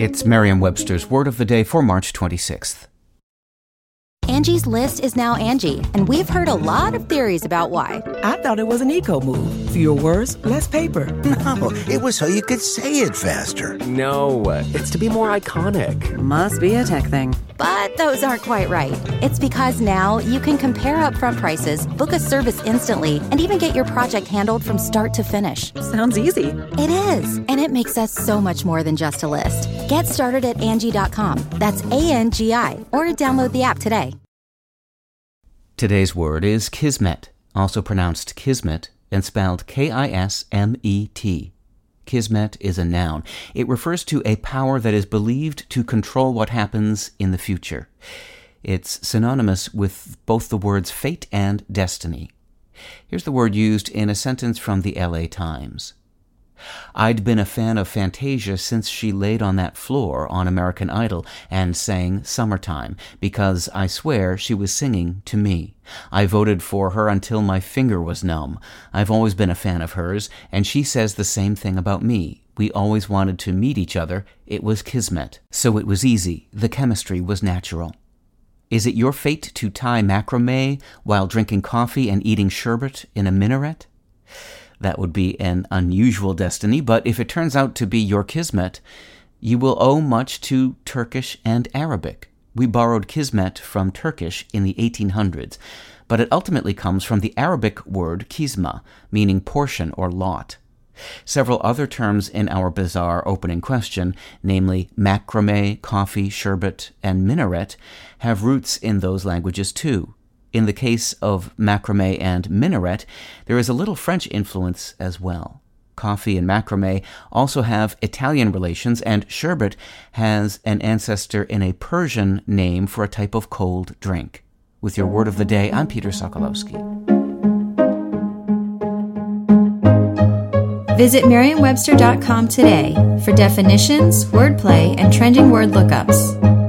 It's Merriam-Webster's Word of the Day for March 26th. Angie's List is now Angie, and we've heard a lot of theories about why. I thought it was an eco move. Fewer words, less paper. No, it was so you could say it faster. No, it's to be more iconic. Must be a tech thing. But those aren't quite right. It's because now you can compare upfront prices, book a service instantly, and even get your project handled from start to finish. Sounds easy. It is, and it makes us so much more than just a list. Get started at Angie.com. That's ANGI, or download the app today. Today's word is kismet, also pronounced kismet and spelled Kismet. Kismet is a noun. It refers to a power that is believed to control what happens in the future. It's synonymous with both the words fate and destiny. Here's the word used in a sentence from the LA Times. I'd been a fan of Fantasia since she laid on that floor on American Idol and sang Summertime, because I swear she was singing to me. I voted for her until my finger was numb. I've always been a fan of hers, and she says the same thing about me. We always wanted to meet each other. It was kismet. So it was easy. The chemistry was natural. Is it your fate to tie macrame while drinking coffee and eating sherbet in a minaret? That would be an unusual destiny, but if it turns out to be your kismet, you will owe much to Turkish and Arabic. We borrowed kismet from Turkish in the 1800s, but it ultimately comes from the Arabic word kisma, meaning portion or lot. Several other terms in our bizarre opening question, namely macrame, coffee, sherbet, and minaret, have roots in those languages too. In the case of macrame and minaret, there is a little French influence as well. Coffee and macrame also have Italian relations, and sherbet has an ancestor in a Persian name for a type of cold drink. With your word of the day, I'm Peter Sokolowski. Visit Merriam-Webster.com today for definitions, wordplay, and trending word lookups.